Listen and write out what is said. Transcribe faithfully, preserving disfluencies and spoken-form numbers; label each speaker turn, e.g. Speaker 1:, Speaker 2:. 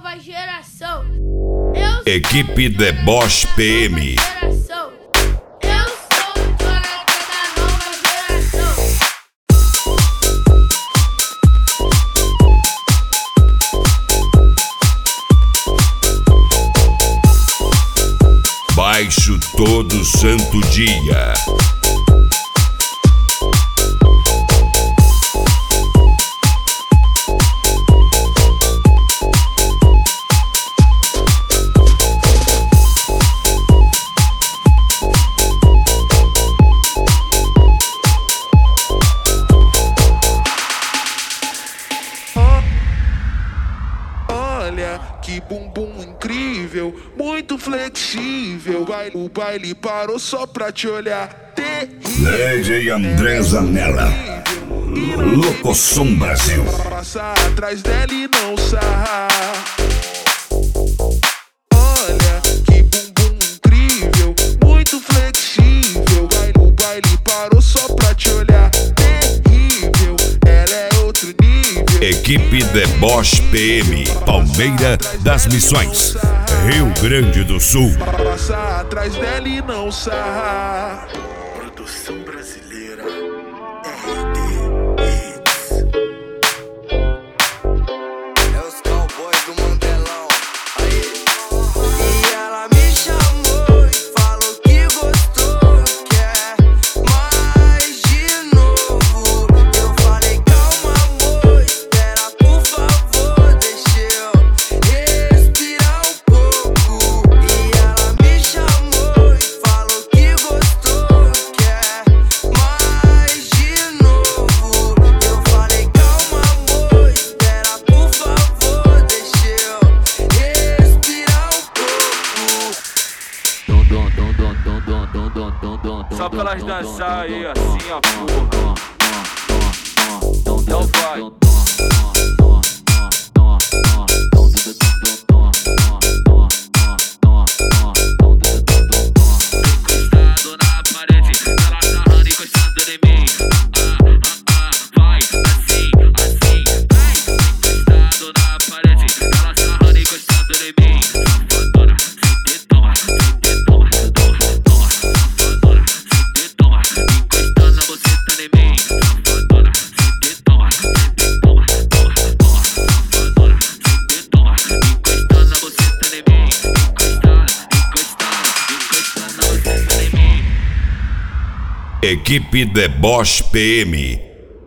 Speaker 1: nova geração. Eu
Speaker 2: Equipe Deboche P M.
Speaker 1: geração. Eu sou o Jonathan da nova geração.
Speaker 2: Baixo todo santo dia.
Speaker 3: Olha que bumbum incrível, muito flexível. Vai- O baile parou só pra te olhar. Terrível.
Speaker 2: D J André Zanella, Locosom Brasil.
Speaker 3: Passa atrás dela e não sarrar. Olha que bumbum incrível, muito flexível. Vai- O baile parou só pra te olhar. Terrível, ela é outro nível.
Speaker 2: Equipe Deboche P M, Palmeira das Missões, Rio Grande do Sul.
Speaker 3: Passa atrás dela e não sarrar. Produção brasileira R D Hits.
Speaker 4: É os cowboys do Mandelão. Aí. E ela me chamou e falou que gostou, quer mais de novo. Eu falei, calma, amor, espera, por favor, deixa eu respirar um pouco. E ela me chamou e falou que gostou, quer mais de novo. Eu falei, calma, amor, espera, por favor, deixa eu respirar um pouco.
Speaker 5: Só pra elas dançar aí, assim, ó, porra. Então vai. Encostado na parede, ela sarrando, encostando em mim. Ah, ah, ah, vai, assim, assim. Encostado na parede, ela sarrando, encostando em mim. Safadona, se toma, se toma, toma, toma. Safadona, se toma, encostando a buceta em mim. Safadona, se toma, se toma, toma, toma. Safadona, se toma, encostando a buceta em mim. Encostando, encostando, encostando a buceta em mim.
Speaker 2: Equipe Deboche P M.